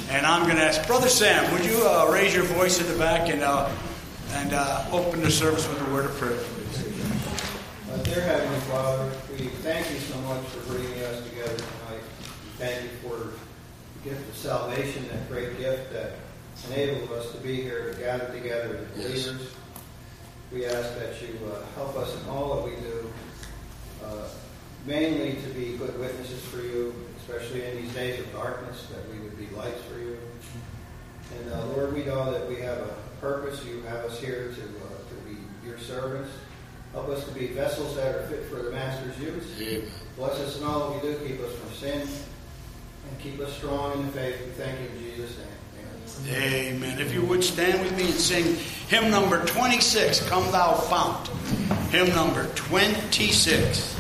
And I'm going to ask Brother Sam, would you raise your voice in the back and open the service with a word of prayer, please? Dear Heavenly Father, we thank you so much for bringing us together tonight. We thank you for the gift of salvation, that great gift that enabled us to be here, to gather together as believers. Yes. We ask that you help us in all that we do, mainly to be good witnesses for you, especially in these days of darkness, that we would be lights for you. And Lord, we know that we have a purpose. You have us here to be your servants. Help us to be vessels that are fit for the Master's use. Amen. Bless us in all that we do. Keep us from sin and keep us strong in the faith. We thank you in Jesus' name. Amen. Amen. If you would stand with me and sing hymn number 26, Come Thou Fount. Hymn number 26.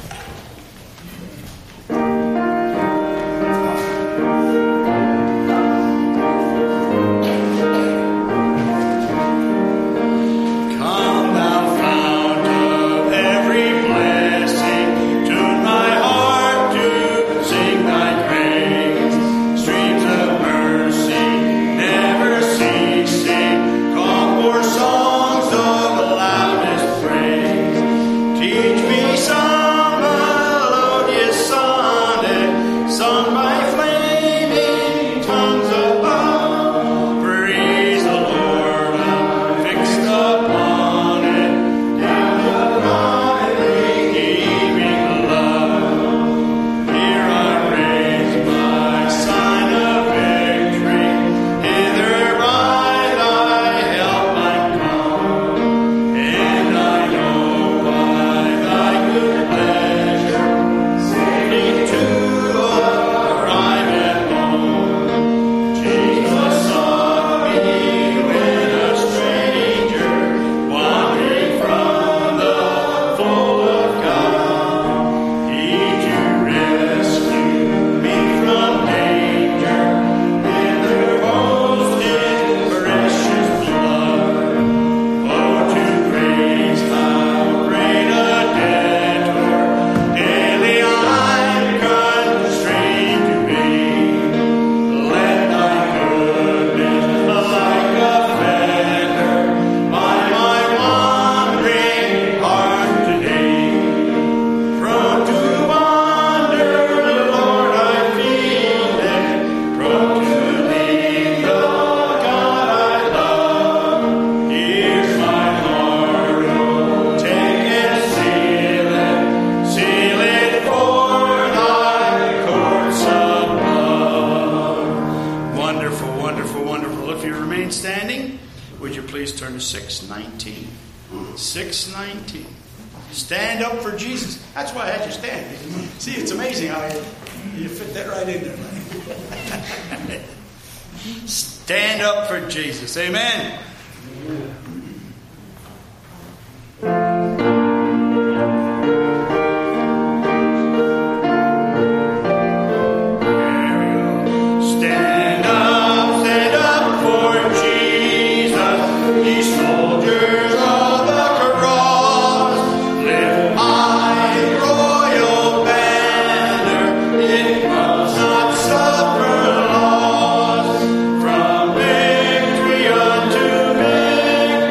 Stand up for Jesus. Amen. From victory unto victory.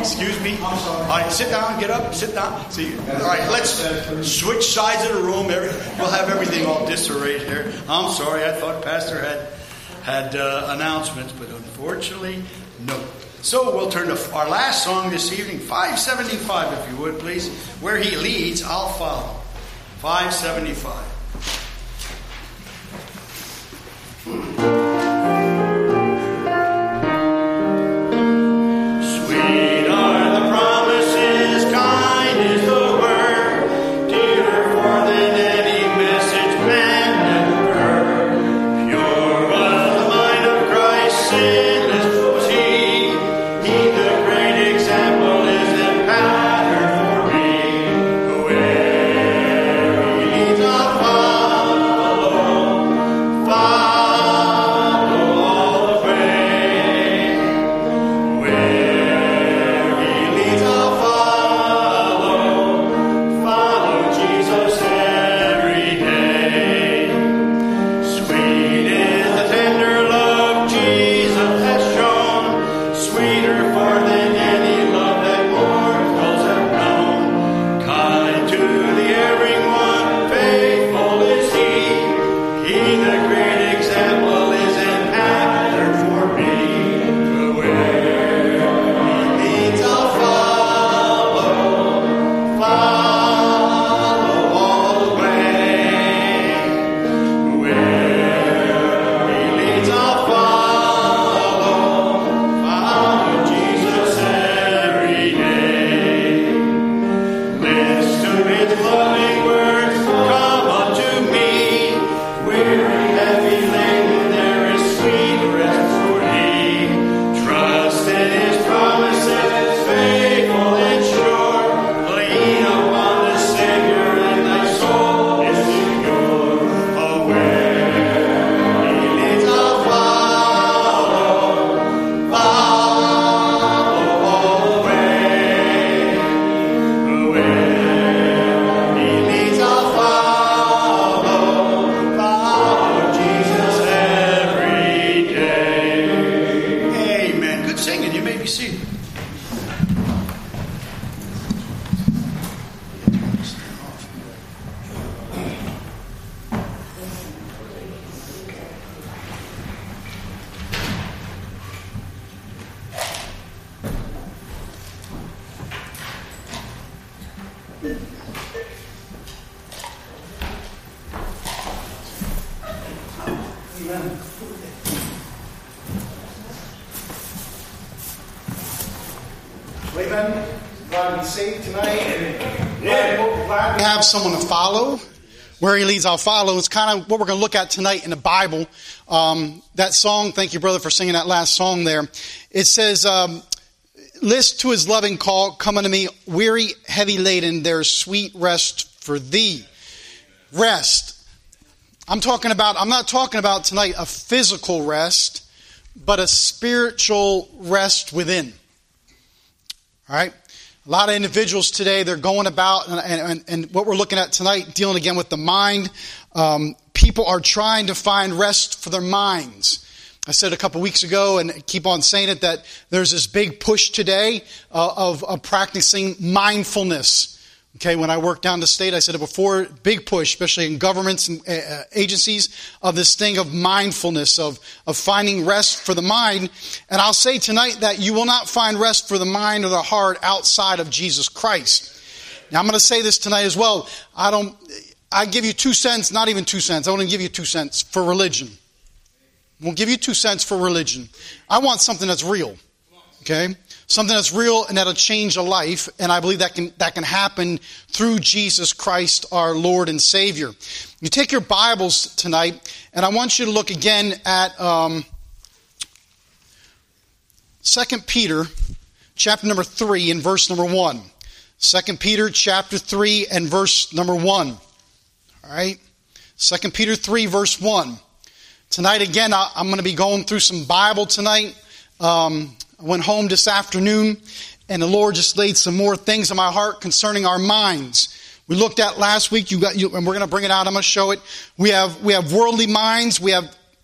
excuse me. I'm sorry. All right, sit down, get up, sit down. See, all right, let's switch sides of the room. We'll have everything all disarrayed here. I'm sorry, I thought Pastor had announcements, but unfortunately, no. So we'll turn to our last song this evening, 575, if you would, please. Where he leads, I'll follow. 575. Amen. Glad to be saved tonight. And glad to have someone to follow. Where he leads, I'll follow. It's kind of what we're going to look at tonight in the Bible. That song, thank you, brother, for singing that last song there. It says, list to his loving call, come unto me, weary, heavy laden, there's sweet rest for thee. Rest. I'm not talking about tonight a physical rest, but a spiritual rest within. All right? A lot of individuals today, they're going about, and what we're looking at tonight, dealing again with the mind. People are trying to find rest for their minds. I said a couple weeks ago, and keep on saying it, that there's this big push today of practicing mindfulness. Okay, when I worked down the state, I said it before, big push, especially in governments and agencies, of this thing of mindfulness, of finding rest for the mind. And I'll say tonight that you will not find rest for the mind or the heart outside of Jesus Christ. Now, I'm going to say this tonight as well. I give you 2 cents, not even 2 cents. I want to give you 2 cents for religion. I won't give you 2 cents for religion. I want something that's real. Okay? Something that's real and that'll change a life, and I believe that can happen through Jesus Christ, our Lord and Savior. You take your Bibles tonight, and I want you to look again at 2 Peter, chapter number 3, and verse number 1. 2 Peter, chapter 3, and verse number 1. All right? 2 Peter 3, verse 1. Tonight, again, I'm going to be going through some Bible tonight. I went home this afternoon, and the Lord just laid some more things in my heart concerning our minds. We looked at last week, and we're going to bring it out. I'm going to show it. We have worldly minds. We have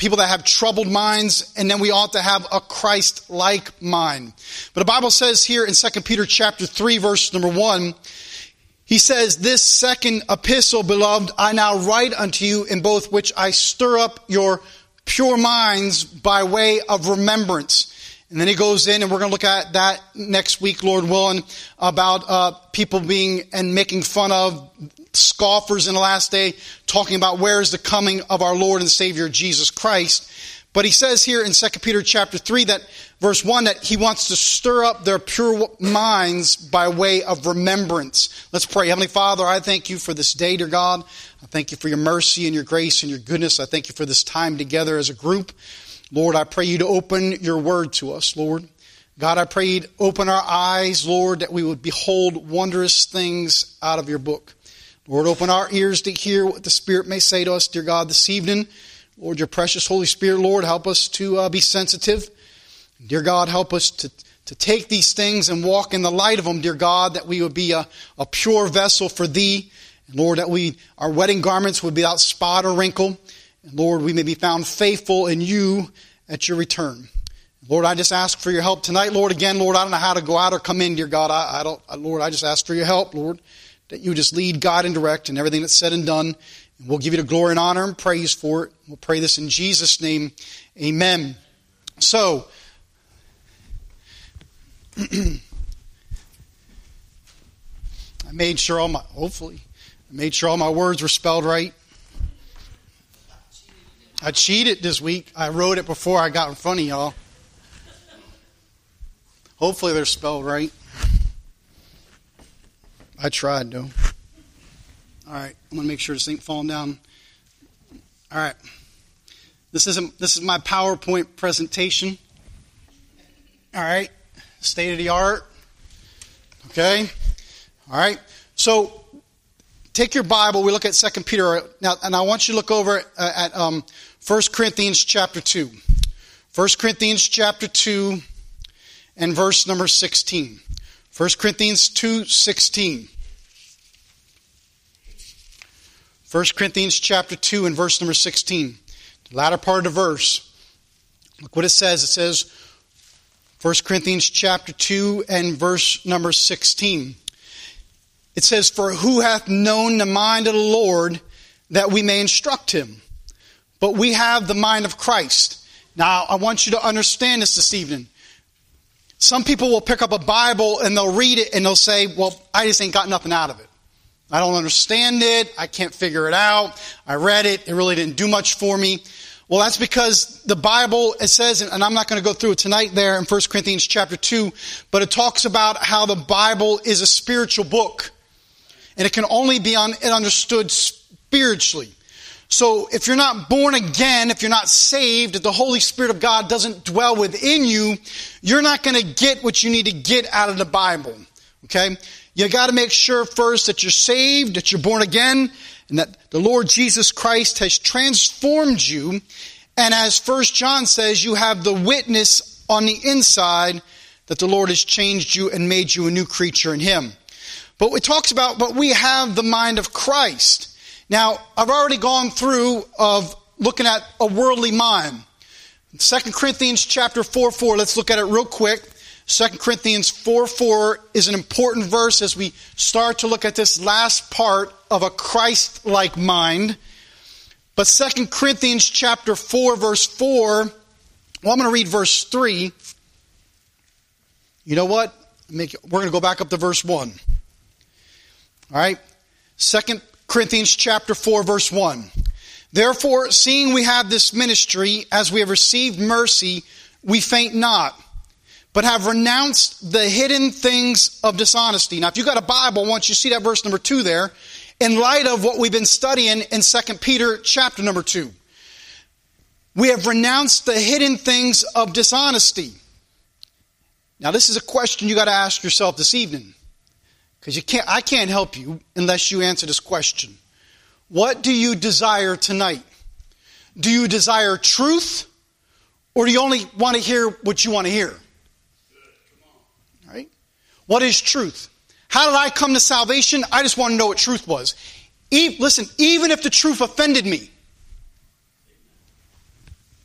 people that have troubled minds, and then we ought to have a Christ-like mind. But the Bible says here in 2 Peter chapter 3, verse number 1, he says, "This second epistle, beloved, I now write unto you, in both which I stir up your pure minds by way of remembrance." And then he goes in, and we're going to look at that next week, Lord willing, about people being and making fun of scoffers in the last day, talking about where is the coming of our Lord and Savior Jesus Christ. But he says here in 2 Peter chapter 3, that verse 1, that he wants to stir up their pure minds by way of remembrance. Let's pray. Heavenly Father, I thank you for this day, dear God. I thank you for your mercy and your grace and your goodness. I thank you for this time together as a group. Lord, I pray you to open your word to us, Lord. God, I pray you'd open our eyes, Lord, that we would behold wondrous things out of your book. Lord, open our ears to hear what the Spirit may say to us, dear God, this evening. Lord, your precious Holy Spirit, Lord, help us to be sensitive. Dear God, help us to take these things and walk in the light of them, dear God, that we would be a pure vessel for thee. And Lord, that our wedding garments would be without spot or wrinkle. And Lord, we may be found faithful in you at your return. Lord, I just ask for your help tonight, Lord. Again, Lord, I don't know how to go out or come in, dear God. Lord, I just ask for your help, Lord, that you just lead, guide, and direct in everything that's said and done. And we'll give you the glory and honor and praise for it. We'll pray this in Jesus' name. Amen. So, I made sure all my words were spelled right. I cheated this week. I wrote it before I got in front of y'all. Hopefully they're spelled right. I tried, though. All right, I'm going to make sure this ain't falling down. All right. This is my PowerPoint presentation. All right. State of the art. Okay. All right. So, take your Bible. We look at 2 Peter now, and I want you to look over at 1 Corinthians chapter 2. 1 Corinthians chapter 2 and verse number 16. 1 Corinthians 2:16. 1 Corinthians chapter 2 and verse number 16. The latter part of the verse. Look what it says. It says, 1 Corinthians chapter 2 and verse number 16. It says, "For who hath known the mind of the Lord, that we may instruct him? But we have the mind of Christ." Now, I want you to understand this evening. Some people will pick up a Bible and they'll read it and they'll say, "Well, I just ain't got nothing out of it. I don't understand it. I can't figure it out. I read it. It really didn't do much for me." Well, that's because the Bible, it says, and I'm not going to go through it tonight there in 1 Corinthians chapter 2, but it talks about how the Bible is a spiritual book. And it can only be understood spiritually. So if you're not born again, if you're not saved, if the Holy Spirit of God doesn't dwell within you, you're not going to get what you need to get out of the Bible. Okay? You got to make sure first that you're saved, that you're born again, and that the Lord Jesus Christ has transformed you. And as 1 John says, you have the witness on the inside that the Lord has changed you and made you a new creature in Him. But it talks about, but we have the mind of Christ. Now, I've already gone through of looking at a worldly mind. 2 Corinthians chapter 4:4, let's look at it real quick. 2 Corinthians 4:4 is an important verse as we start to look at this last part of a Christ-like mind. But 2 Corinthians chapter 4, verse 4, well, I'm going to read verse 3. You know what? We're going to go back up to verse 1. All right? 2 Corinthians chapter 4, verse 1. "Therefore, seeing we have this ministry, as we have received mercy, we faint not, but have renounced the hidden things of dishonesty." Now, if you got a Bible, I want you to see that verse number 2 there, in light of what we've been studying in 2 Peter chapter number 2. We have renounced the hidden things of dishonesty. Now, this is a question you got to ask yourself this evening. Because I can't help you unless you answer this question. What do you desire tonight? Do you desire truth? Or do you only want to hear what you want to hear? All right? What is truth? How did I come to salvation? I just want to know what truth was. Listen, even if the truth offended me.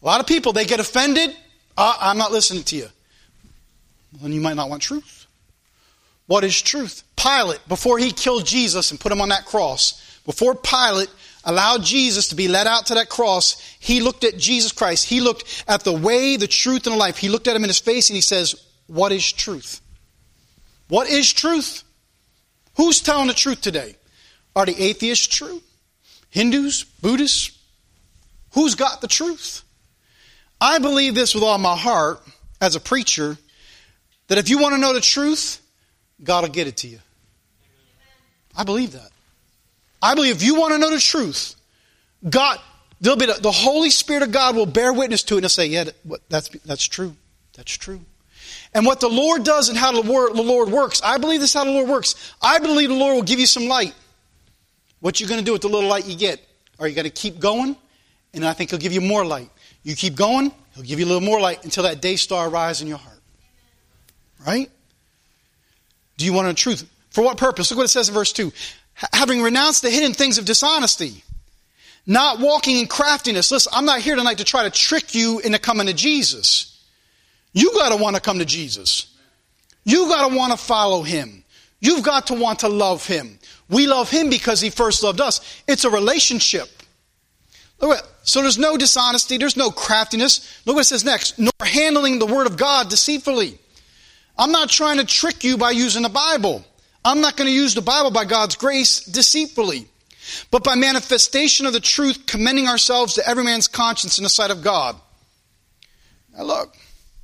A lot of people, they get offended. I'm not listening to you. Well, then you might not want truth. What is truth? Pilate, before he killed Jesus and put him on that cross, before Pilate allowed Jesus to be led out to that cross, he looked at Jesus Christ. He looked at the way, the truth, and the life. He looked at him in his face and he says, what is truth? What is truth? Who's telling the truth today? Are the atheists true? Hindus? Buddhists? Who's got the truth? I believe this with all my heart as a preacher, that if you want to know the truth, God will get it to you. I believe that. I believe if you want to know the truth, God, the Holy Spirit of God will bear witness to it and say, yeah, that's true. That's true. And what the Lord does and how the Lord works, I believe this is how the Lord works. I believe the Lord will give you some light. What you going to do with the little light you get? Are you going to keep going? And I think He'll give you more light. You keep going, He'll give you a little more light until that day star arises in your heart. Right? Do you want the truth? For what purpose? Look what it says in verse 2. Having renounced the hidden things of dishonesty, not walking in craftiness. Listen, I'm not here tonight to try to trick you into coming to Jesus. You got to want to come to Jesus. You got to want to follow Him. You've got to want to love Him. We love Him because He first loved us. It's a relationship. So there's no dishonesty. There's no craftiness. Look what it says next. Nor handling the word of God deceitfully. I'm not trying to trick you by using the Bible. I'm not going to use the Bible by God's grace deceitfully, but by manifestation of the truth, commending ourselves to every man's conscience in the sight of God. Now look,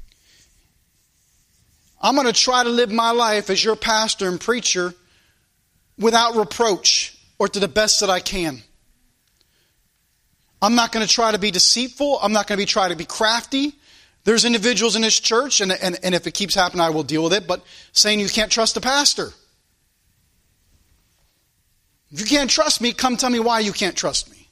I'm going to try to live my life as your pastor and preacher without reproach or to the best that I can. I'm not going to try to be deceitful. I'm not going to try to be crafty. There's individuals in this church, and if it keeps happening, I will deal with it, but saying you can't trust the pastor. If you can't trust me, come tell me why you can't trust me.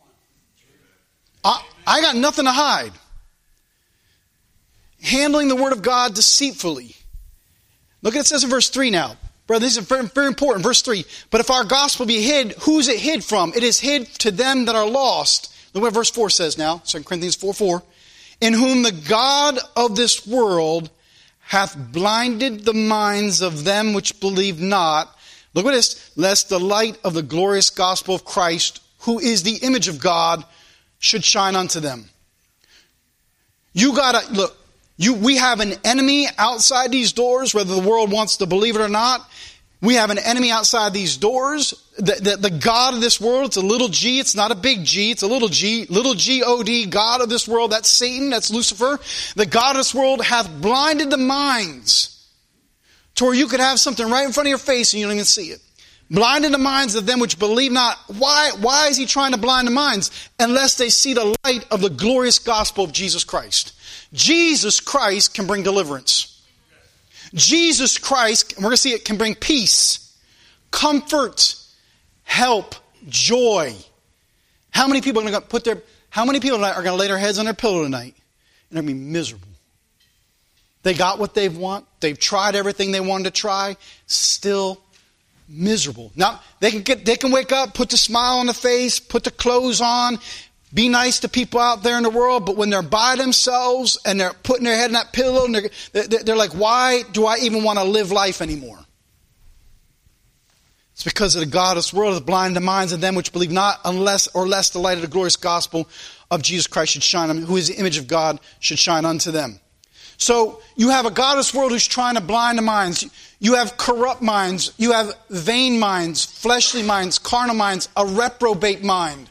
I got nothing to hide. Handling the word of God deceitfully. Look at it says in verse 3 now. Brother, this is very, very important. Verse 3. But if our gospel be hid, who's it hid from? It is hid to them that are lost. Look what verse 4 says now. 2 Corinthians 4:4. In whom the God of this world hath blinded the minds of them which believe not. Look at this. Lest the light of the glorious gospel of Christ, who is the image of God, should shine unto them. You gotta, look, we have an enemy outside these doors, whether the world wants to believe it or not. We have an enemy outside these doors. The God of this world, it's a little g, it's not a big G, it's a little g, little G-O-D, God of this world, that's Satan, that's Lucifer. The God of this world hath blinded the minds to where you could have something right in front of your face and you don't even see it. Blinded the minds of them which believe not. Why is he trying to blind the minds? Unless they see the light of the glorious gospel of Jesus Christ. Jesus Christ can bring deliverance. Jesus Christ, and we're going to see it, can bring peace, comfort, help, joy. How many people are going to how many people are going to lay their heads on their pillow tonight and they're going to be miserable? They got what they want. They've tried everything they wanted to try. Still miserable. Now, they can wake up, put the smile on the face, put the clothes on, be nice to people out there in the world, but when they're by themselves and they're putting their head in that pillow, and they're like, why do I even want to live life anymore? It's because of the God of this world, the blind the minds of them which believe not, unless the light of the glorious gospel of Jesus Christ should shine on them, who is the image of God, should shine unto them. So you have a God of this world who's trying to blind the minds. You have corrupt minds. You have vain minds, fleshly minds, carnal minds, a reprobate mind.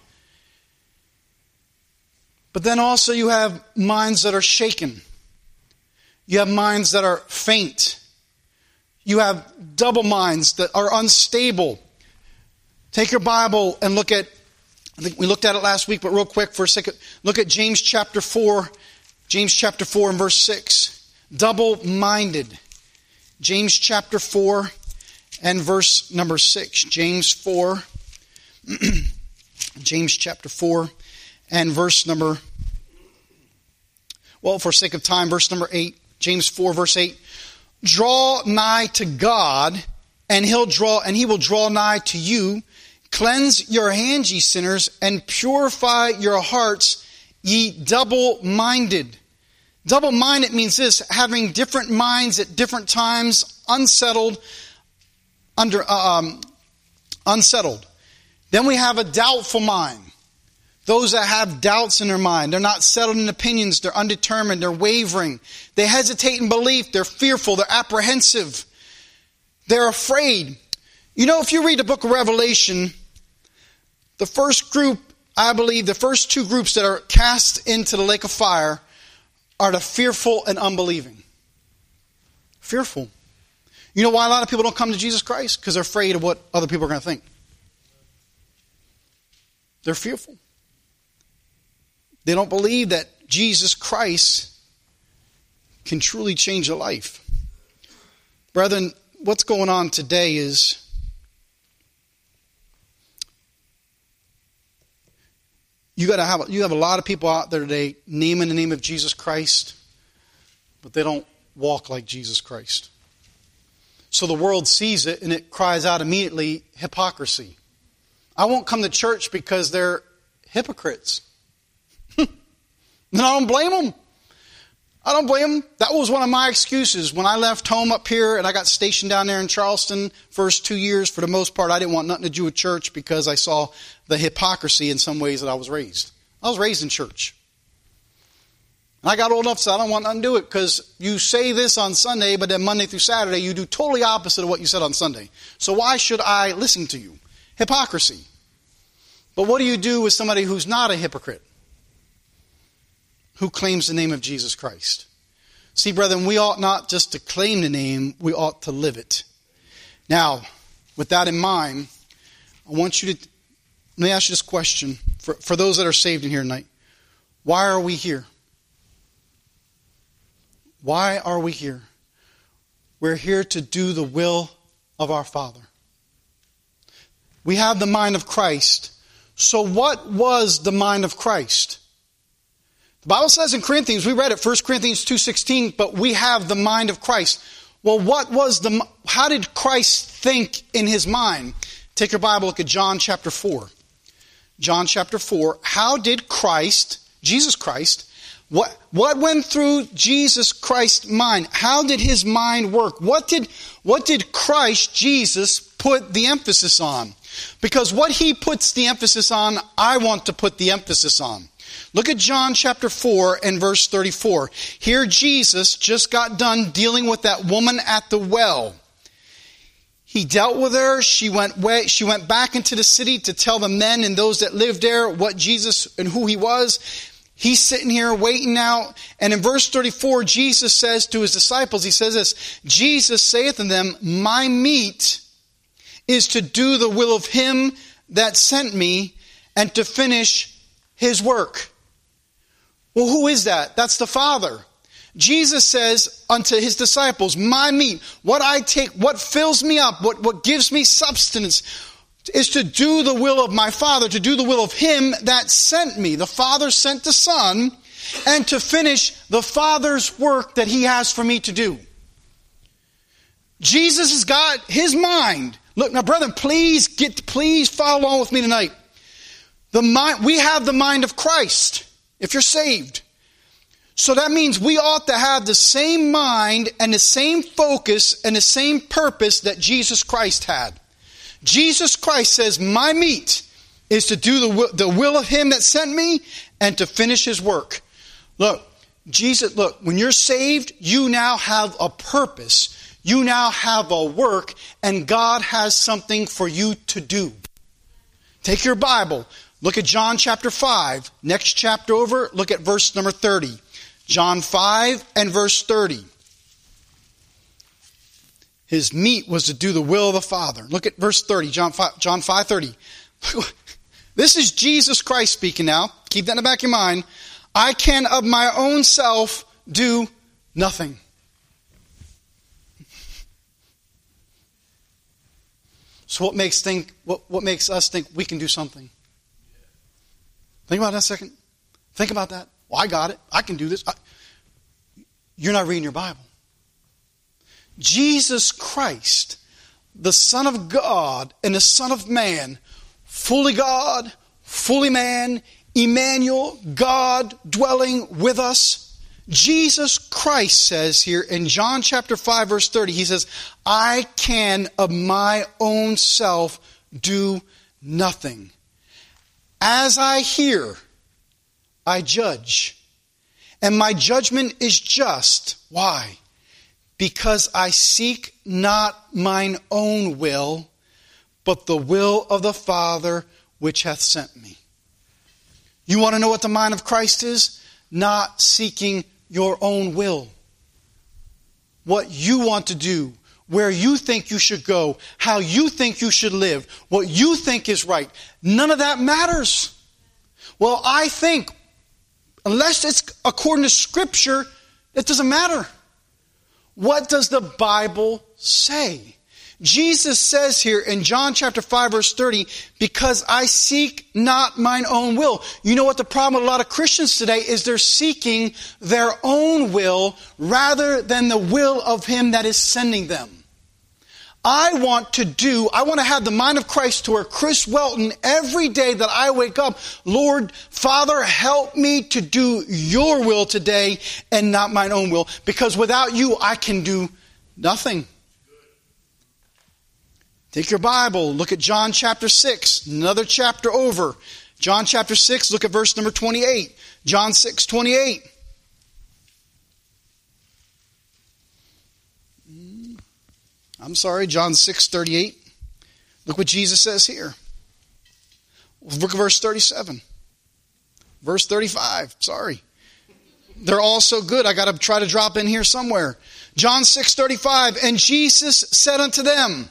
But then also you have minds that are shaken. You have minds that are faint. You have double minds that are unstable. Take your Bible and look at, I think we looked at it last week, but real quick for a second, look at James chapter 4. James chapter 4 and verse 6. Double-minded. James chapter 4 and verse number 6. James 4. James chapter 4 and verse number, well, for sake of time, verse number 8. James 4 verse 8. Draw nigh to God, and he will draw nigh to you. Cleanse your hands, ye sinners, and purify your hearts, ye double-minded. Double-minded means this, having different minds at different times, unsettled. Then we have a doubtful mind. Those that have doubts in their mind. They're not settled in opinions. They're undetermined. They're wavering. They hesitate in belief. They're fearful. They're apprehensive. They're afraid. You know, if you read the book of Revelation, the first group, I believe, the first two groups that are cast into the lake of fire are the fearful and unbelieving. Fearful. You know why a lot of people don't come to Jesus Christ? Because they're afraid of what other people are going to think. They're fearful. They don't believe that Jesus Christ can truly change a life. Brethren, what's going on today is you have a lot of people out there today naming the name of Jesus Christ, but they don't walk like Jesus Christ. So the world sees it and it cries out immediately, hypocrisy. I won't come to church because they're hypocrites. And I don't blame them. I don't blame them. That was one of my excuses. When I left home up here and I got stationed down there in Charleston, first 2 years, for the most part, I didn't want nothing to do with church because I saw the hypocrisy in some ways that I was raised. I was raised in church. And I got old enough to say, I don't want nothing to do with it because you say this on Sunday, but then Monday through Saturday, you do totally opposite of what you said on Sunday. So why should I listen to you? Hypocrisy. But what do you do with somebody who's not a hypocrite? Who claims the name of Jesus Christ? See, brethren, we ought not just to claim the name, we ought to live it. Now, with that in mind, I want you to, let me ask you this question for those that are saved in here tonight. Why are we here? Why are we here? We're here to do the will of our Father. We have the mind of Christ. So what was the mind of Christ? The Bible says in Corinthians, we read it, 1 Corinthians 2:16, but we have the mind of Christ. Well, how did Christ think in his mind? Take your Bible, look at John chapter 4. John chapter 4. How did Christ, Jesus Christ, what went through Jesus Christ's mind? How did his mind work? What did Christ Jesus put the emphasis on? Because what he puts the emphasis on, I want to put the emphasis on. Look at John chapter 4 and verse 34. Here Jesus just got done dealing with that woman at the well. He dealt with her. She went back into the city to tell the men and those that lived there what Jesus and who he was. He's sitting here waiting now. And in verse 34, Jesus says to his disciples, he says this, Jesus saith unto them, my meat is to do the will of him that sent me and to finish his work. Well, who is that? That's the Father. Jesus says unto his disciples, my meat, what I take, what fills me up, what gives me substance is to do the will of my Father, to do the will of him that sent me. The Father sent the Son, and to finish the Father's work that he has for me to do. Jesus has got his mind. Look, now brethren, please follow along with me tonight. We have the mind of Christ, if you're saved. So that means we ought to have the same mind and the same focus and the same purpose that Jesus Christ had. Jesus Christ says, my meat is to do the will of him that sent me and to finish his work. Look, when you're saved, you now have a purpose. You now have a work, and God has something for you to do. Take your Bible. Look at John chapter 5. Next chapter over, look at verse number 30. John 5 and verse 30. His meat was to do the will of the Father. Look at verse 30, John 5:30. This is Jesus Christ speaking now. Keep that in the back of your mind. I can of my own self do nothing. So what makes us think we can do something? Think about that a second. Think about that. Well, I got it. I can do this. You're not reading your Bible. Jesus Christ, the Son of God and the Son of Man, fully God, fully man, Emmanuel, God dwelling with us. Jesus Christ says here in John chapter 5 verse 30, he says, I can of my own self do nothing. As I hear, I judge. And my judgment is just. Why? Because I seek not mine own will, but the will of the Father which hath sent me. You want to know what the mind of Christ is? Not seeking your own will. What you want to do, where you think you should go, how you think you should live, what you think is right. None of that matters. Well, I think, unless it's according to Scripture, it doesn't matter. What does the Bible say? Jesus says here in John chapter 5 verse 30, because I seek not mine own will. You know what the problem with a lot of Christians today is? They're seeking their own will rather than the will of Him that is sending them. I want to have the mind of Christ to where Chris Welton, every day that I wake up, Lord, Father, help me to do your will today and not mine own will. Because without you, I can do nothing. Take your Bible, look at John chapter 6, another chapter over. John chapter 6, look at verse number 28. John 6:28. I'm sorry, John 6:38. Look what Jesus says here. Look at verse 37. Verse 35, sorry. They're all so good, I got to try to drop in here somewhere. John 6:35, and Jesus said unto them,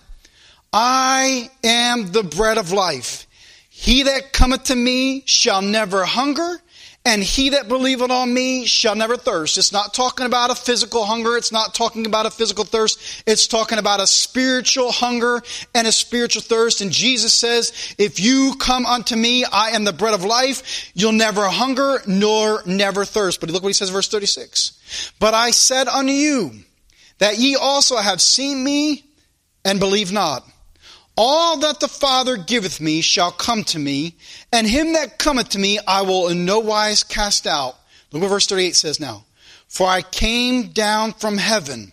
I am the bread of life. He that cometh to me shall never hunger, and he that believeth on me shall never thirst. It's not talking about a physical hunger. It's not talking about a physical thirst. It's talking about a spiritual hunger and a spiritual thirst. And Jesus says, if you come unto me, I am the bread of life. You'll never hunger nor never thirst. But look what he says, verse 36. But I said unto you that ye also have seen me and believe not. All that the Father giveth me shall come to me, and him that cometh to me I will in no wise cast out. Look what verse 38 says now. For I came down from heaven,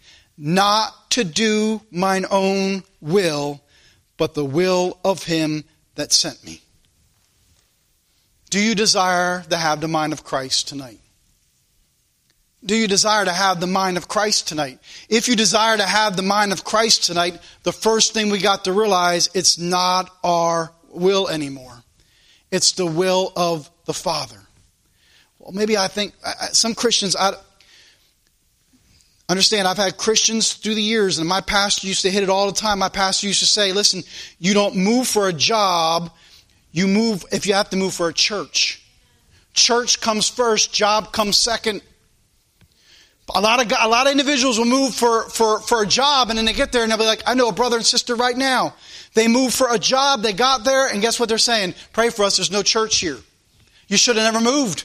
not to do mine own will, but the will of him that sent me. Do you desire to have the mind of Christ tonight? Do you desire to have the mind of Christ tonight? If you desire to have the mind of Christ tonight, the first thing we got to realize, it's not our will anymore. It's the will of the Father. Well, maybe I think some Christians, understand, I've had Christians through the years, and my pastor used to hit it all the time. My pastor used to say, listen, you don't move for a job, you move if you have to move for a church. Church comes first, job comes second. A lot of individuals will move for a job, and then they get there and they'll be like, I know a brother and sister right now. They moved for a job, they got there, and guess what they're saying? Pray for us, there's no church here. You should have never moved.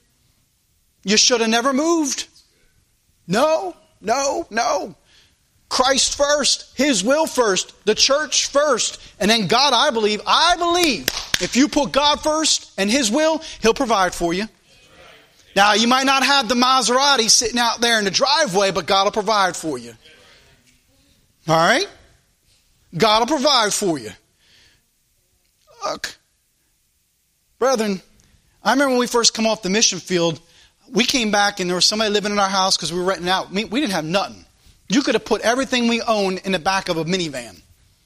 You should have never moved. No. Christ first, His will first, the church first, and then God, I believe, if you put God first and His will, He'll provide for you. Now, you might not have the Maserati sitting out there in the driveway, but God will provide for you. All right? God will provide for you. Look, brethren, I remember when we first come off the mission field, we came back and there was somebody living in our house because we were renting out. We didn't have nothing. You could have put everything we owned in the back of a minivan.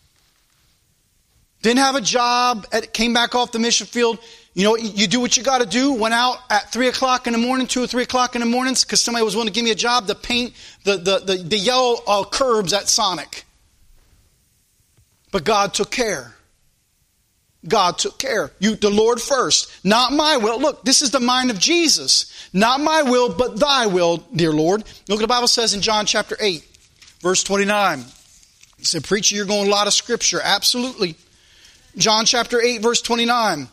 Didn't have a job, came back off the mission field. You know, you do what you got to do. Went out at 3 o'clock in the morning, 2 or 3 o'clock in the mornings, because somebody was willing to give me a job to paint the yellow curbs at Sonic. But God took care. God took care. The Lord first. Not my will. Look, this is the mind of Jesus. Not my will, but thy will, dear Lord. Look what the Bible says in John chapter 8, verse 29. He said, preacher, you're going a lot of scripture. Absolutely. John chapter 8, verse 29.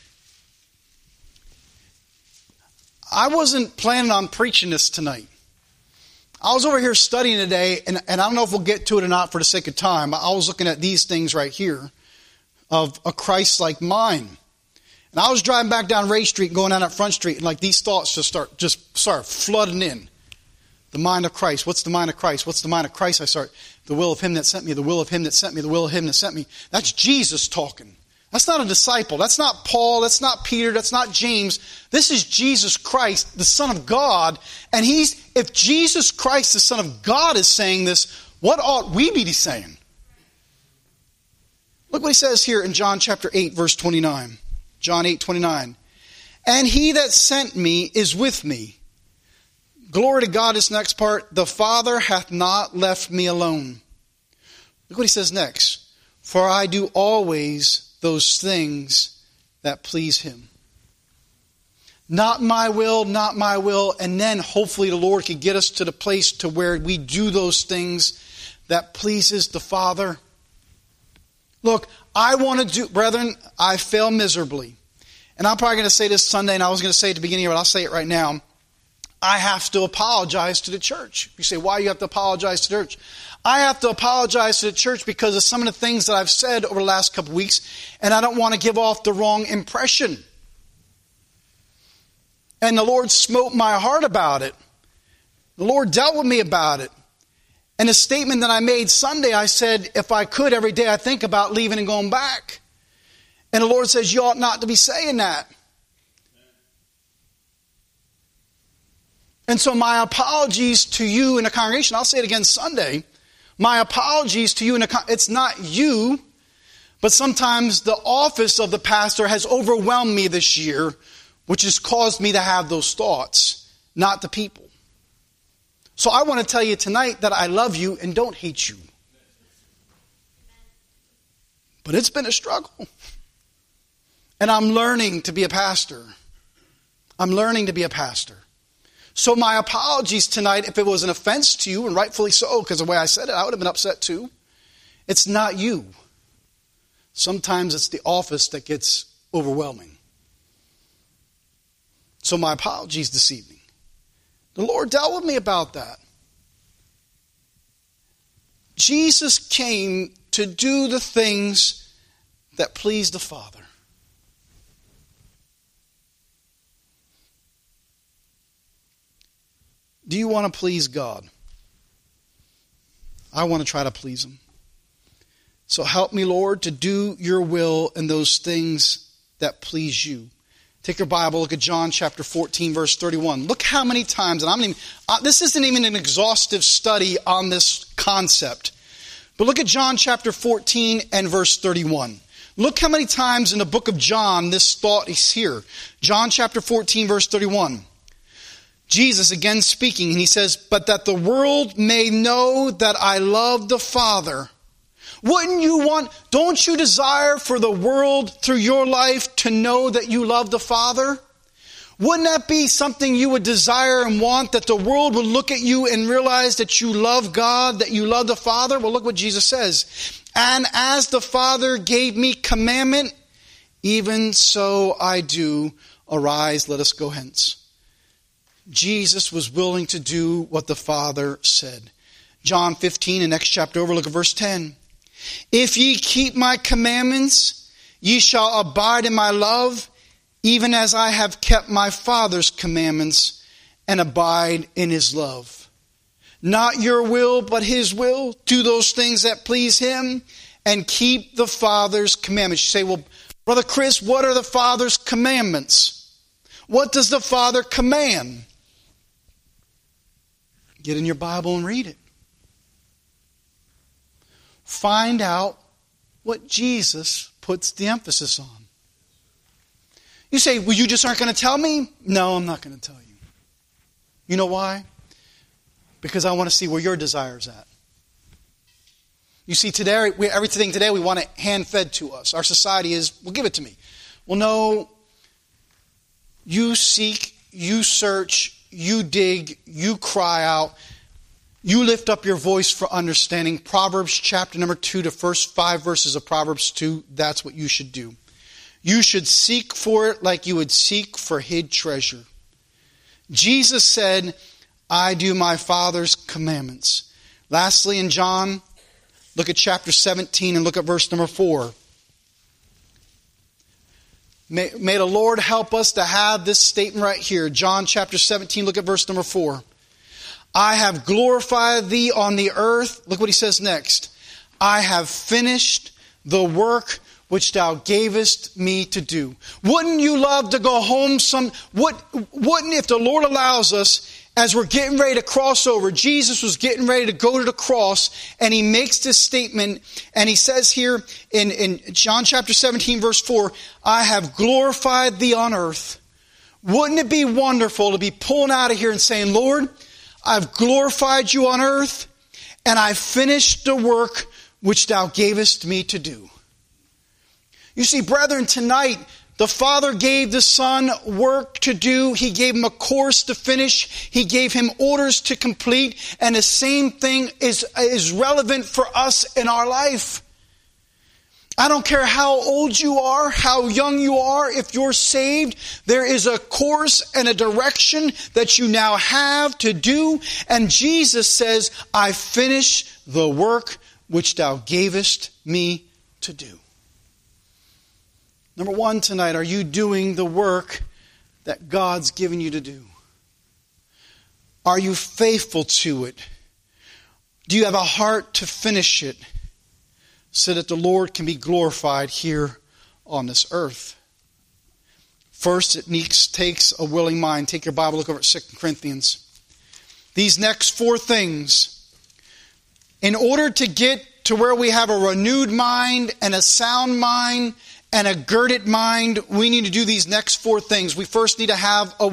I wasn't planning on preaching this tonight. I was over here studying today, and I don't know if we'll get to it or not for the sake of time. I was looking at these things right here of a Christ-like mind. And I was driving back down Ray Street, going down that Front Street, and like these thoughts just start flooding in. The mind of Christ. What's the mind of Christ? What's the mind of Christ? I start, the will of him that sent me, the will of him that sent me, the will of him that sent me. That's Jesus talking. That's not a disciple. That's not Paul. That's not Peter. That's not James. This is Jesus Christ, the Son of God. And if Jesus Christ, the Son of God, is saying this, what ought we be saying? Look what he says here in John chapter 8, verse 29. John 8:29. And he that sent me is with me. Glory to God, this next part. The Father hath not left me alone. Look what he says next. For I do always those things that please him. Not my will, not my will. And then hopefully the Lord can get us to the place to where we do those things that pleases the Father. Look, I want to do, brethren, I fail miserably. And I'm probably going to say this Sunday, and I was going to say it at the beginning, but I'll say it right now. I have to apologize to the church. You say, why do you have to apologize to the church? I have to apologize to the church because of some of the things that I've said over the last couple of weeks, and I don't want to give off the wrong impression. And the Lord smote my heart about it. The Lord dealt with me about it. And the statement that I made Sunday, I said, if I could, every day I think about leaving and going back. And the Lord says, you ought not to be saying that. And so my apologies to you in the congregation, I'll say it again Sunday. My apologies to you in the it's not you, but sometimes the office of the pastor has overwhelmed me this year, which has caused me to have those thoughts, not the people. So I want to tell you tonight that I love you and don't hate you. But it's been a struggle. And I'm learning to be a pastor. I'm learning to be a pastor. So my apologies tonight if it was an offense to you, and rightfully so, because the way I said it, I would have been upset too. It's not you. Sometimes it's the office that gets overwhelming. So my apologies this evening. The Lord dealt with me about that. Jesus came to do the things that please the Father. Do you want to please God? I want to try to please him. So help me, Lord, to do your will and those things that please you. Take your Bible, look at John chapter 14, verse 31. Look how many times, and this isn't even an exhaustive study on this concept. But look at John chapter 14 and verse 31. Look how many times in the book of John this thought is here. John chapter 14, verse 31. Jesus again speaking, and he says, but that the world may know that I love the Father. Don't you desire for the world through your life to know that you love the Father? Wouldn't that be something you would desire and want, that the world would look at you and realize that you love God, that you love the Father? Well, look what Jesus says. And as the Father gave me commandment, even so I do. Arise, let us go hence. Jesus was willing to do what the Father said. John 15, the next chapter over, look at verse 10. If ye keep my commandments, ye shall abide in my love, even as I have kept my Father's commandments and abide in his love. Not your will, but his will. Do those things that please him and keep the Father's commandments. You say, well, Brother Chris, what are the Father's commandments? What does the Father command? Get in your Bible and read it. Find out what Jesus puts the emphasis on. You say, well, you just aren't going to tell me? No, I'm not going to tell you. You know why? Because I want to see where your desire's at. You see, today, everything today we want it hand-fed to us. Our society is, well, give it to me. Well, no. You seek, you search, you dig, you cry out. You lift up your voice for understanding. Proverbs chapter number 2, the first 5 verses of Proverbs 2, that's what you should do. You should seek for it like you would seek for hid treasure. Jesus said, I do my Father's commandments. Lastly, in John, look at chapter 17 and look at verse number 4. May the Lord help us to have this statement right here. John chapter 17, look at verse number 4. I have glorified thee on the earth. Look what he says next. I have finished the work which thou gavest me to do. Wouldn't you love to go home wouldn't if the Lord allows us, as we're getting ready to cross over, Jesus was getting ready to go to the cross, and he makes this statement, and he says here in John chapter 17 verse 4, I have glorified thee on earth. Wouldn't it be wonderful to be pulling out of here and saying, Lord, I've glorified you on earth, and I've finished the work which thou gavest me to do. You see, brethren, tonight, the Father gave the Son work to do. He gave him a course to finish. He gave him orders to complete. And the same thing is relevant for us in our life. I don't care how old you are, how young you are, if you're saved, there is a course and a direction that you now have to do. And Jesus says, I finish the work which thou gavest me to do. Number one tonight, are you doing the work that God's given you to do? Are you faithful to it? Do you have a heart to finish it so that the Lord can be glorified here on this earth? First, it takes a willing mind. Take your Bible, look over at 2 Corinthians. These next four things, in order to get to where we have a renewed mind and a sound mind and a girded mind, we need to do these next four things. We first need to have a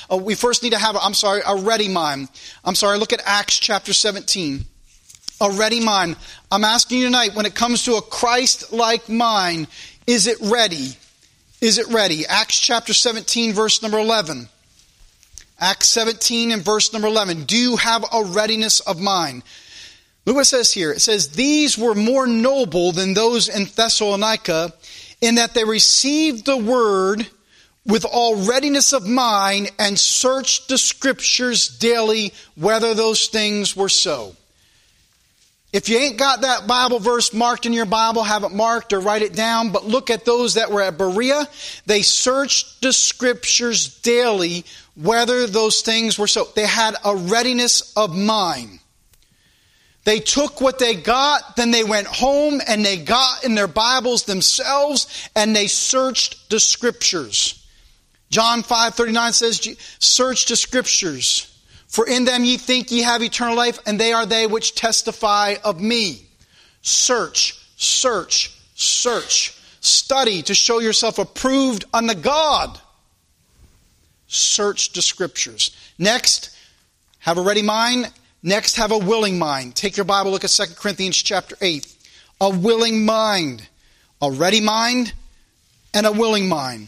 ready mind. Look at Acts chapter 17. A ready mind. I'm asking you tonight, when it comes to a Christ-like mind, is it ready? Is it ready? Acts chapter 17, verse number 11. Acts 17 and verse number 11. Do you have a readiness of mind? Look what it says here. It says, these were more noble than those in Thessalonica, in that they received the word with all readiness of mind and searched the scriptures daily whether those things were so. If you ain't got that Bible verse marked in your Bible, have it marked or write it down. But look at those that were at Berea. They searched the scriptures daily whether those things were so. They had a readiness of mind. They took what they got, then they went home and they got in their Bibles themselves and they searched the scriptures. John 5:39 says, search the scriptures, for in them ye think ye have eternal life, and they are they which testify of me. Search, search, search. Study to show yourself approved unto God. Search the scriptures. Next, have a ready mind. Next, have a willing mind. Take your Bible, look at 2 Corinthians chapter 8. A willing mind, a ready mind, and a willing mind.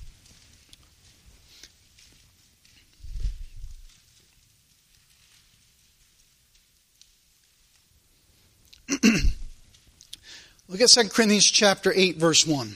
Look at 2 Corinthians chapter 8, verse 1.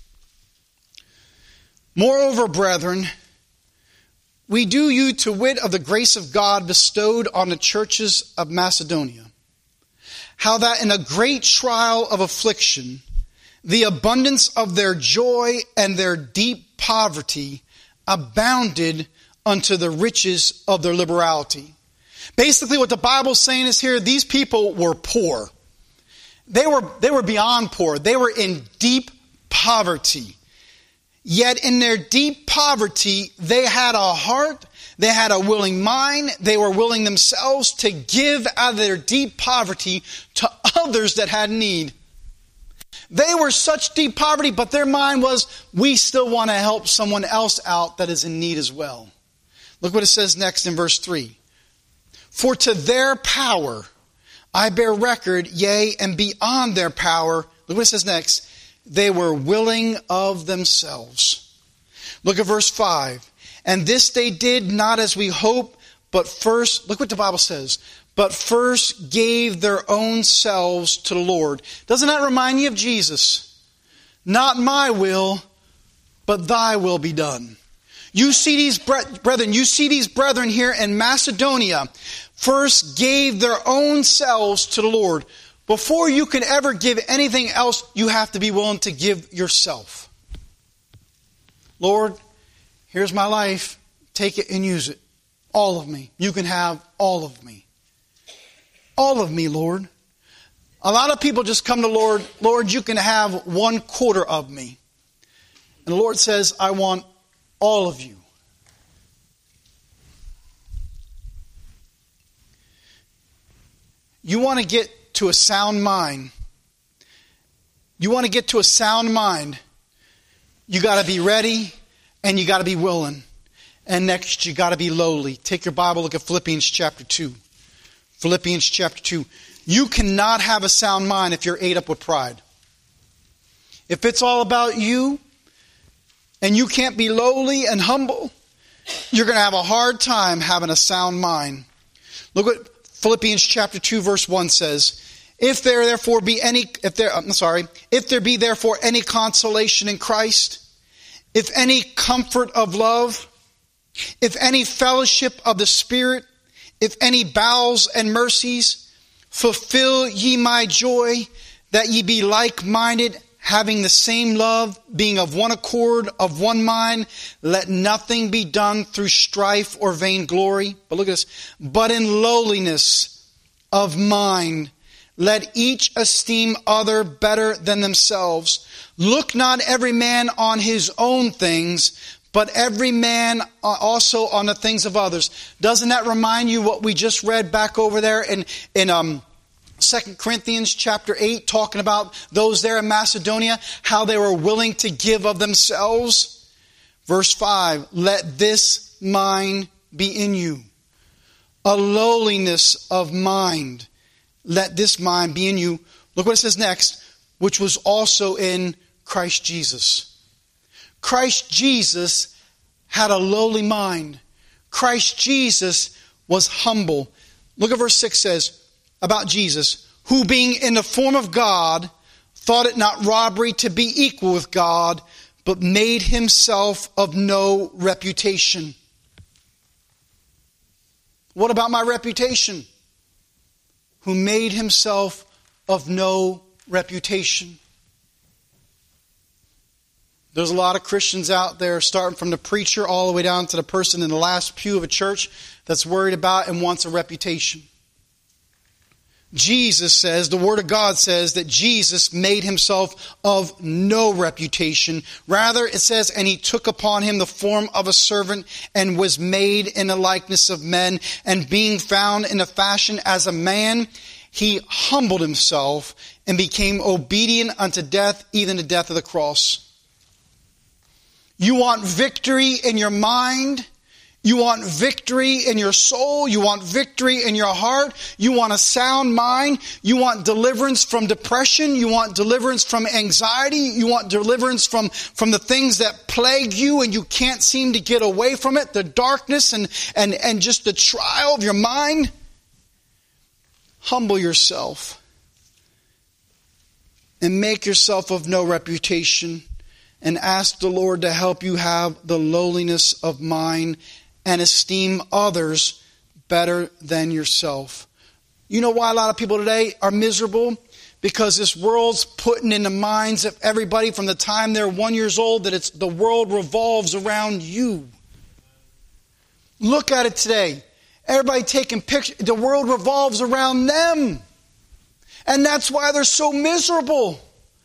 Moreover, brethren, we do you to wit of the grace of God bestowed on the churches of Macedonia, how that in a great trial of affliction, the abundance of their joy and their deep poverty abounded unto the riches of their liberality. Basically what the Bible's saying is here, these people were poor. They were beyond poor. They were in deep poverty. Yet in their deep poverty, they had a heart, they had a willing mind, they were willing themselves to give out of their deep poverty to others that had need. They were such deep poverty, but their mind was, we still want to help someone else out that is in need as well. Look what it says next in verse 3. For to their power I bear record, yea, and beyond their power, look what it says next, they were willing of themselves. Look at verse 5. And this they did not as we hope, but first, look what the Bible says, but first gave their own selves to the Lord. Doesn't that remind you of Jesus? Not my will, but thy will be done. You see these brethren here in Macedonia first gave their own selves to the Lord. Before you can ever give anything else, you have to be willing to give yourself. Lord, here's my life. Take it and use it. All of me. You can have all of me. All of me, Lord. A lot of people just come to Lord, Lord, you can have 1/4 of me. And the Lord says, I want all of you. You want to get to a sound mind. You want to get to a sound mind. You got to be ready and you got to be willing. And next, you got to be lowly. Take your Bible, look at Philippians chapter 2. Philippians chapter 2. You cannot have a sound mind if you're ate up with pride. If it's all about you and you can't be lowly and humble, you're going to have a hard time having a sound mind. Look what Philippians chapter 2 verse 1 says. If there be therefore any consolation in Christ, if any comfort of love, if any fellowship of the Spirit, if any bowels and mercies, fulfill ye my joy, that ye be like-minded, having the same love, being of one accord, of one mind. Let nothing be done through strife or vainglory. But look at this. But in lowliness of mind, let each esteem other better than themselves. Look not every man on his own things, but every man also on the things of others. Doesn't that remind you what we just read back over there in 2 Corinthians chapter 8, talking about those there in Macedonia, how they were willing to give of themselves? Verse 5, let this mind be in you, a lowliness of mind. Let this mind be in you. Look what it says next, which was also in Christ Jesus. Christ Jesus had a lowly mind. Christ Jesus was humble. Look at verse 6 says about Jesus, who being in the form of God, thought it not robbery to be equal with God, but made himself of no reputation. What about my reputation? Who made himself of no reputation. There's a lot of Christians out there, starting from the preacher all the way down to the person in the last pew of a church, that's worried about and wants a reputation. Jesus says, the Word of God says that Jesus made himself of no reputation. Rather, it says, and he took upon him the form of a servant and was made in the likeness of men. And being found in a fashion as a man, he humbled himself and became obedient unto death, even the death of the cross. You want victory in your mind? You want victory in your soul? You want victory in your heart? You want a sound mind? You want deliverance from depression? You want deliverance from anxiety? You want deliverance from the things that plague you and you can't seem to get away from it? The darkness and just the trial of your mind? Humble yourself and make yourself of no reputation. And ask the Lord to help you have the lowliness of mind and esteem others better than yourself. You know why a lot of people today are miserable? Because this world's putting in the minds of everybody from the time they're 1 year old that the world revolves around you. Look at it today. Everybody taking pictures. The world revolves around them. And that's why they're so miserable.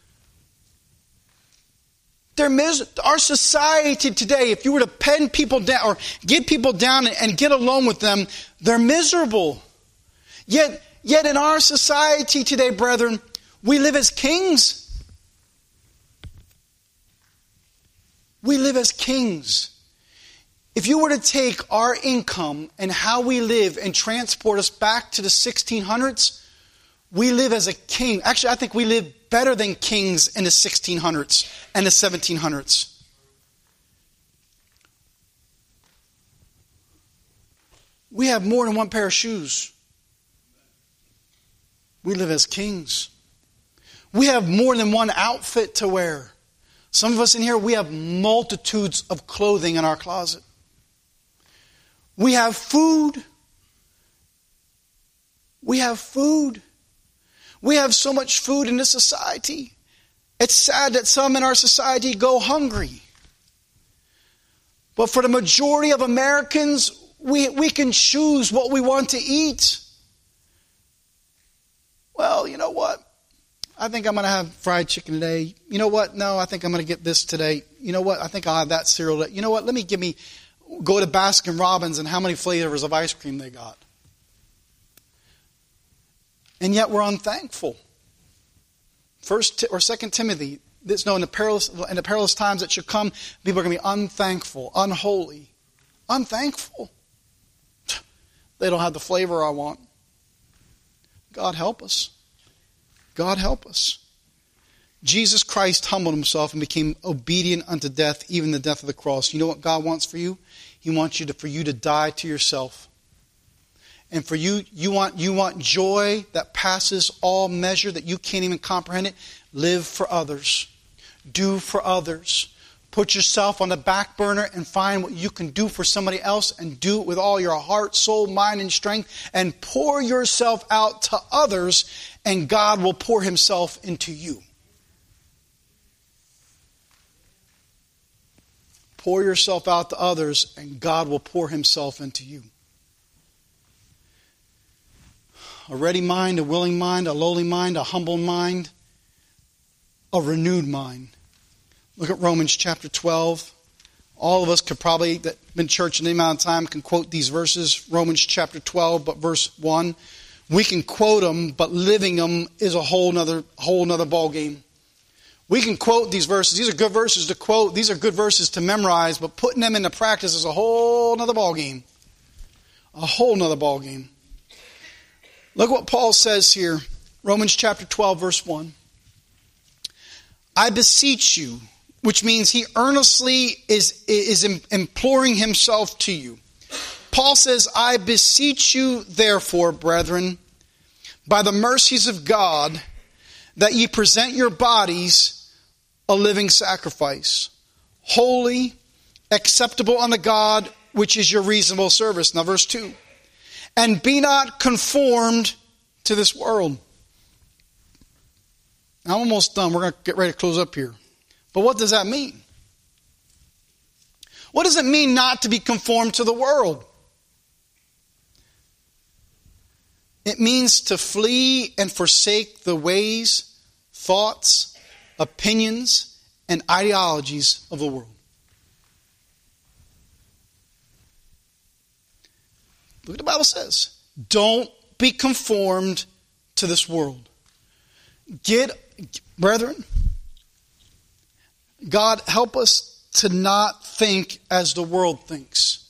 Our society today, if you were to pen people down or get people down and get alone with them, they're miserable. Yet in our society today, brethren, we live as kings. We live as kings. If you were to take our income and how we live and transport us back to the 1600s, we live as a king. Actually, I think we live better than kings in the 1600s and the 1700s. We have more than one pair of shoes. We live as kings. We have more than one outfit to wear. Some of us in here, we have multitudes of clothing in our closet. We have food. We have food. We have so much food in this society. It's sad that some in our society go hungry. But for the majority of Americans, we can choose what we want to eat. Well, you know what? I think I'm going to have fried chicken today. You know what? No, I think I'm going to get this today. You know what? I think I'll have that cereal today. You know what? Go to Baskin Robbins and how many flavors of ice cream they got. And yet we're unthankful. 1 or 2 Timothy, in the perilous times that should come, people are going to be unthankful, unholy, unthankful. They don't have the flavor I want. God help us. God help us. Jesus Christ humbled himself and became obedient unto death, even the death of the cross. You know what God wants for you? He wants for you to die to yourself. And for you want joy that passes all measure, that you can't even comprehend it. Live for others. Do for others. Put yourself on the back burner and find what you can do for somebody else, and do it with all your heart, soul, mind, and strength, and pour yourself out to others, and God will pour himself into you. Pour yourself out to others, and God will pour himself into you. A ready mind, a willing mind, a lowly mind, a humble mind, a renewed mind. Look at Romans chapter 12. All of us could probably, that have been in church any amount of time, can quote these verses. Romans chapter 12, but verse 1. We can quote them, but living them is a whole nother ball game. We can quote these verses. These are good verses to quote. These are good verses to memorize, but putting them into practice is a whole nother ball game. A whole nother ball game. Look what Paul says here. Romans chapter 12, verse 1. I beseech you, which means he earnestly is imploring himself to you. Paul says, I beseech you, therefore, brethren, by the mercies of God, that ye present your bodies a living sacrifice, holy, acceptable unto God, which is your reasonable service. Now verse 2. And be not conformed to this world. Now, I'm almost done. We're going to get ready to close up here. But what does that mean? What does it mean not to be conformed to the world? It means to flee and forsake the ways, thoughts, opinions, and ideologies of the world. Look what the Bible says. Don't be conformed to this world. Brethren, God help us to not think as the world thinks.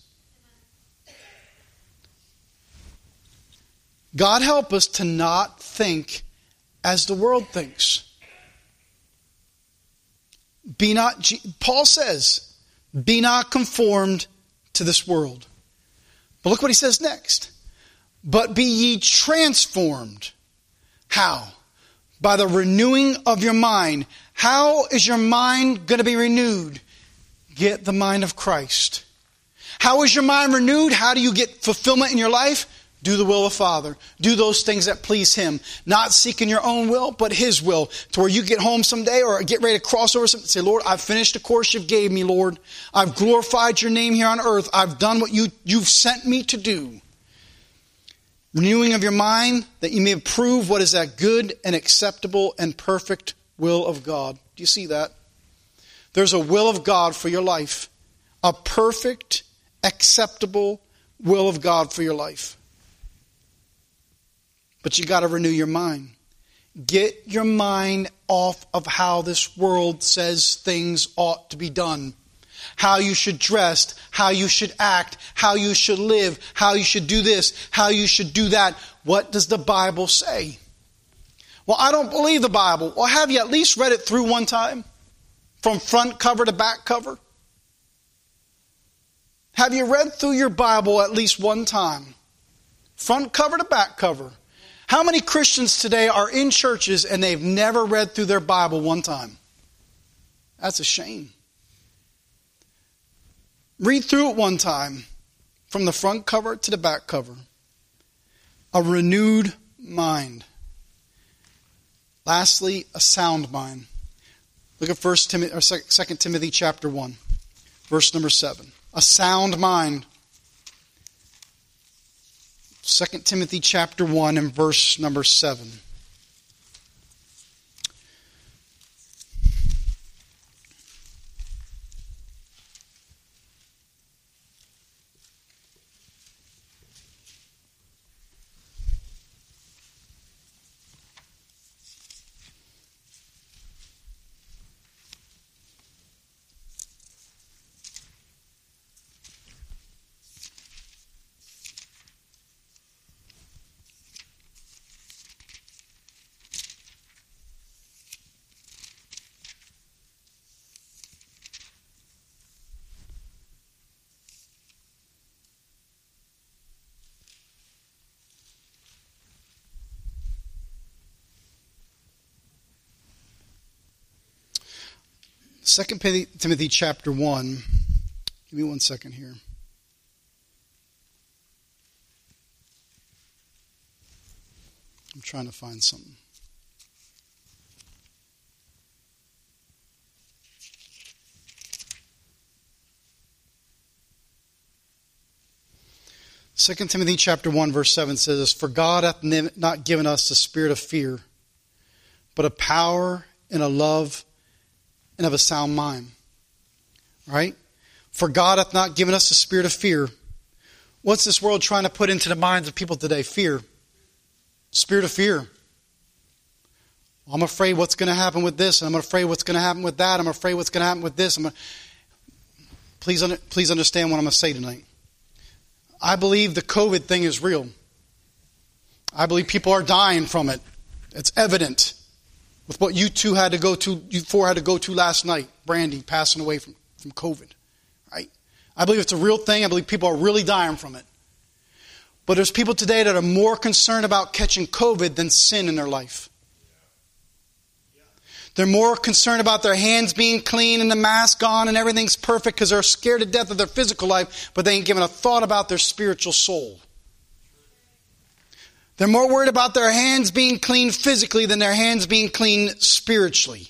God help us to not think as the world thinks. Paul says, be not conformed to this world. But look what he says next. But be ye transformed. How? By the renewing of your mind. How is your mind going to be renewed? Get the mind of Christ. How is your mind renewed? How do you get fulfillment in your life? Do the will of the Father. Do those things that please Him. Not seeking your own will, but His will. To where you get home someday or get ready to cross over something. Say, Lord, I've finished the course you've gave me, Lord. I've glorified your name here on earth. I've done what you've sent me to do. Renewing of your mind, that you may prove what is that good and acceptable and perfect will of God. Do you see that? There's a will of God for your life. A perfect, acceptable will of God for your life. But you got to renew your mind. Get your mind off of how this world says things ought to be done. How you should dress, how you should act, how you should live, how you should do this, how you should do that. What does the Bible say? Well, I don't believe the Bible. Well, have you at least read it through one time? From front cover to back cover? Have you read through your Bible at least one time? Front cover to back cover. How many Christians today are in churches and they've never read through their Bible one time? That's a shame. Read through it one time, from the front cover to the back cover. A renewed mind. Lastly, a sound mind. Look at 2 Timothy chapter 1, verse number 7. a sound mind. 2 Timothy chapter 1 and verse number 7. Second Timothy chapter 1. Give me 1 second here. I'm trying to find something. Second Timothy chapter 1 verse 7 says, "For God hath not given us the spirit of fear, but of power and of love and of a sound mind." Right? For God hath not given us the spirit of fear. What's this world trying to put into the minds of people today? Fear. Spirit of fear. I'm afraid what's going to happen with this, and I'm afraid what's going to happen with that. I'm afraid what's going to happen with this. Please understand what I'm going to say tonight. I believe the COVID thing is real. I believe people are dying from it. It's evident. With what you four had to go to last night, Brandy passing away from COVID, right? I believe it's a real thing. I believe people are really dying from it. But there's people today that are more concerned about catching COVID than sin in their life. They're more concerned about their hands being clean and the mask on and everything's perfect because they're scared to death of their physical life, but they ain't giving a thought about their spiritual soul. They're more worried about their hands being clean physically than their hands being clean spiritually.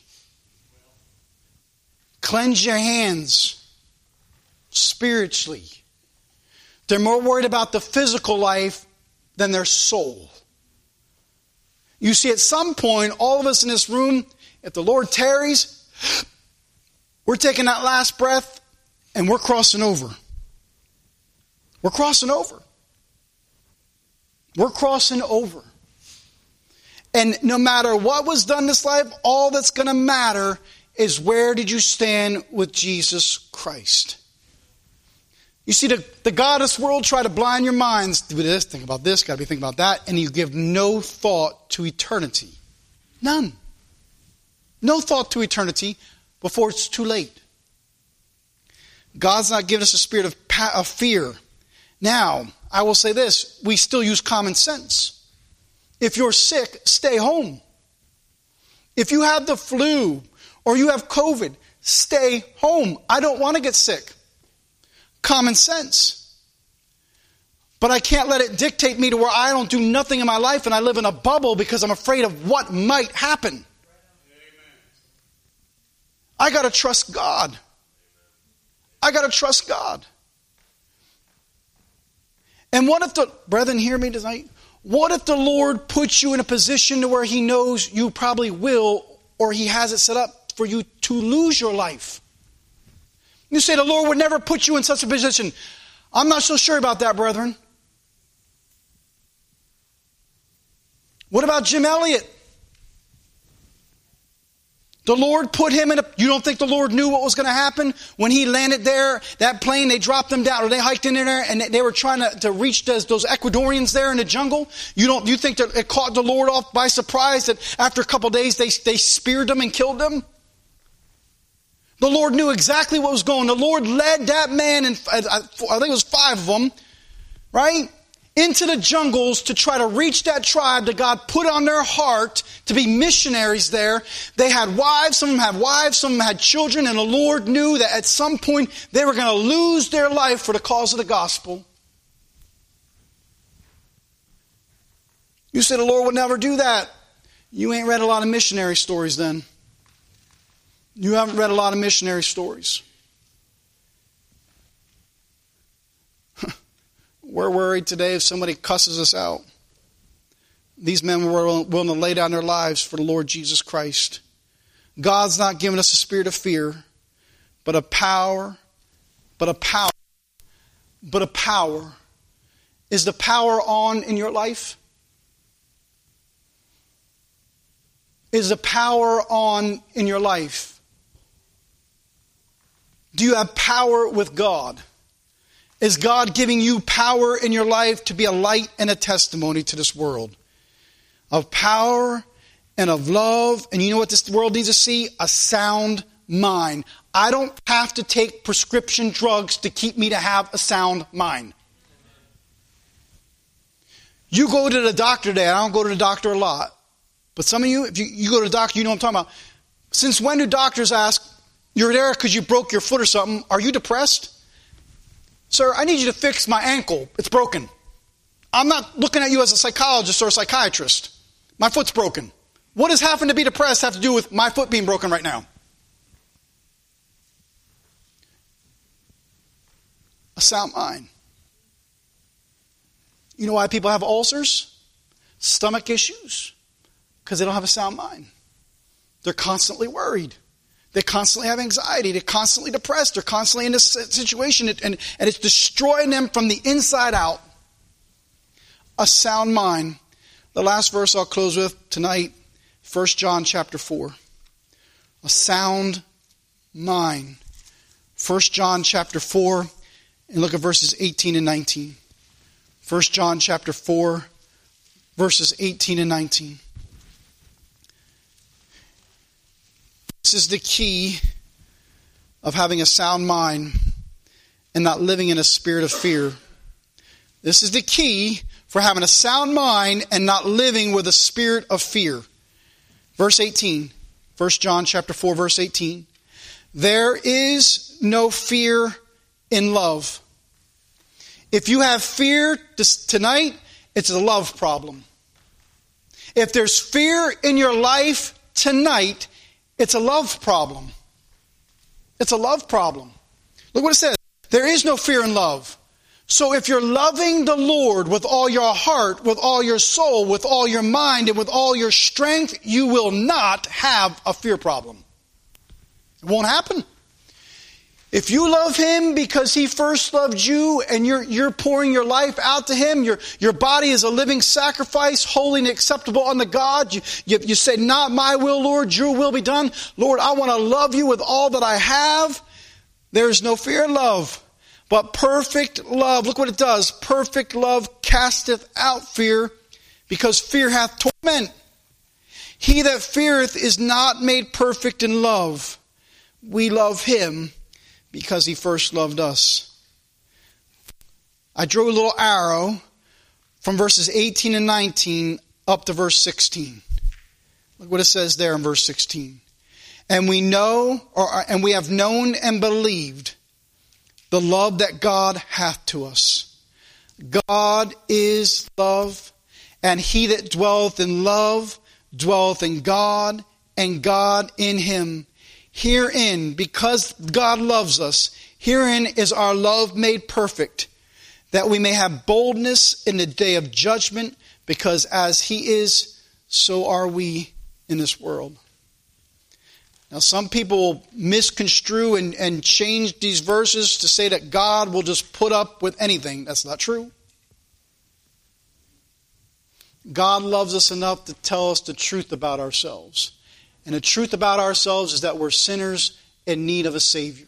Cleanse your hands spiritually. They're more worried about the physical life than their soul. You see, at some point, all of us in this room, if the Lord tarries, we're taking that last breath and we're crossing over. We're crossing over. We're crossing over. And no matter what was done in this life, all that's going to matter is where did you stand with Jesus Christ. You see, the God of this world try to blind your minds. Do this, think about this, got to be thinking about that. And you give no thought to eternity. None. No thought to eternity before it's too late. God's not giving us a spirit of fear. Now, I will say this, we still use common sense. If you're sick, stay home. If you have the flu or you have COVID, stay home. I don't want to get sick. Common sense. But I can't let it dictate me to where I don't do nothing in my life and I live in a bubble because I'm afraid of what might happen. I got to trust God. I got to trust God. And what if brethren, hear me tonight? What if the Lord puts you in a position to where He knows you probably will, or He has it set up for you to lose your life? You say the Lord would never put you in such a position. I'm not so sure about that, brethren. What about Jim Elliott? The Lord put him in you don't think the Lord knew what was going to happen? When he landed there, that plane, they dropped him down, or they hiked in there, and they were trying to reach those Ecuadorians there in the jungle. You think that it caught the Lord off by surprise that after a couple of days they speared them and killed them? The Lord knew exactly what was going on. The Lord led that man, and I think it was 5 of them, right? Into the jungles to try to reach that tribe that God put on their heart to be missionaries there. They had wives, some of them had wives, some of them had children, and the Lord knew that at some point they were going to lose their life for the cause of the gospel. You say the Lord would never do that. You ain't read a lot of missionary stories then. You haven't read a lot of missionary stories. We're worried today if somebody cusses us out. These men were willing to lay down their lives for the Lord Jesus Christ. God's not given us a spirit of fear, but a power. Is the power on in your life? Is the power on in your life? Do you have power with God? Is God giving you power in your life to be a light and a testimony to this world? Of power and of love. And you know what this world needs to see? A sound mind. I don't have to take prescription drugs to keep me to have a sound mind. You go to the doctor today. I don't go to the doctor a lot. But some of you, if you go to the doctor, you know what I'm talking about. Since when do doctors ask, you're there because you broke your foot or something, are you depressed? Sir, I need you to fix my ankle. It's broken. I'm not looking at you as a psychologist or a psychiatrist. My foot's broken. What does having to be depressed have to do with my foot being broken right now? A sound mind. You know why people have ulcers? Stomach issues. Because they don't have a sound mind. They're constantly worried. They constantly have anxiety. They're constantly depressed. They're constantly in this situation. And it's destroying them from the inside out. A sound mind. The last verse I'll close with tonight, 1 John chapter 4. A sound mind. 1 John chapter 4. And look at verses 18 and 19. 1 John chapter 4, verses 18 and 19. This is the key of having a sound mind and not living in a spirit of fear. This is the key for having a sound mind and not living with a spirit of fear. Verse 18, 1 John chapter 4, verse 18. There is no fear in love. If you have fear tonight, it's a love problem. If there's fear in your life tonight, it's a love problem. It's a love problem. Look what it says. There is no fear in love. So if you're loving the Lord with all your heart, with all your soul, with all your mind, and with all your strength, you will not have a fear problem. It won't happen. If you love Him because He first loved you and you're pouring your life out to Him, your body is a living sacrifice, holy and acceptable unto God. You say, not my will, Lord, your will be done. Lord, I want to love you with all that I have. There is no fear in love, but perfect love. Look what it does. Perfect love casteth out fear, because fear hath torment. He that feareth is not made perfect in love. We love Him because He first loved us. I drew a little arrow from verses 18 and 19 up to verse 16. Look what it says there in verse 16. And we have known and believed the love that God hath to us. God is love, and he that dwelleth in love dwelleth in God, and God in him. Herein, because God loves us, herein is our love made perfect, that we may have boldness in the day of judgment, because as He is, so are we in this world. Now, some people misconstrue and change these verses to say that God will just put up with anything. That's not true. God loves us enough to tell us the truth about ourselves. And the truth about ourselves is that we're sinners in need of a Savior.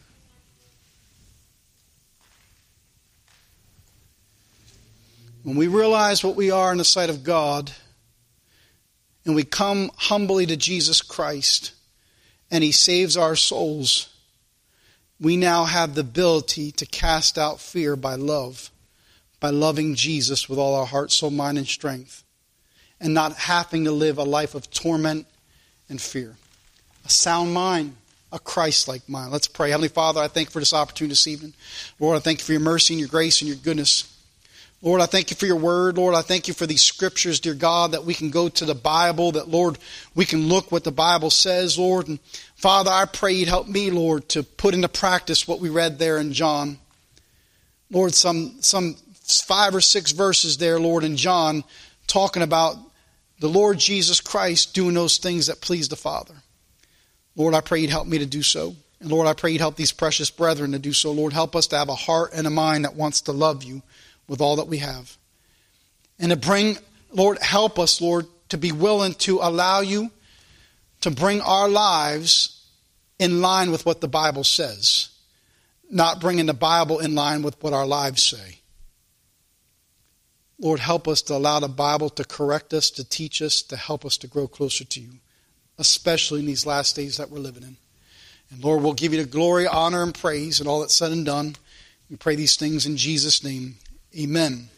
When we realize what we are in the sight of God, and we come humbly to Jesus Christ, and He saves our souls, we now have the ability to cast out fear by love, by loving Jesus with all our heart, soul, mind, and strength, and not having to live a life of torment and fear. A sound mind, a Christ-like mind. Let's pray. Heavenly Father, I thank you for this opportunity this evening. Lord, I thank you for your mercy and your grace and your goodness. Lord, I thank you for your word. Lord, I thank you for these scriptures, dear God, that we can go to the Bible, that, Lord, we can look what the Bible says, Lord. And Father, I pray you'd help me, Lord, to put into practice what we read there in John. Lord, some 5 or 6 verses there, Lord, in John, talking about the Lord Jesus Christ doing those things that please the Father. Lord, I pray you'd help me to do so. And Lord, I pray you'd help these precious brethren to do so. Lord, help us to have a heart and a mind that wants to love you with all that we have. And to bring, Lord, help us, Lord, to be willing to allow you to bring our lives in line with what the Bible says, not bringing the Bible in line with what our lives say. Lord, help us to allow the Bible to correct us, to teach us, to help us to grow closer to you, especially in these last days that we're living in. And Lord, we'll give you the glory, honor, and praise, and all that's said and done. We pray these things in Jesus' name. Amen.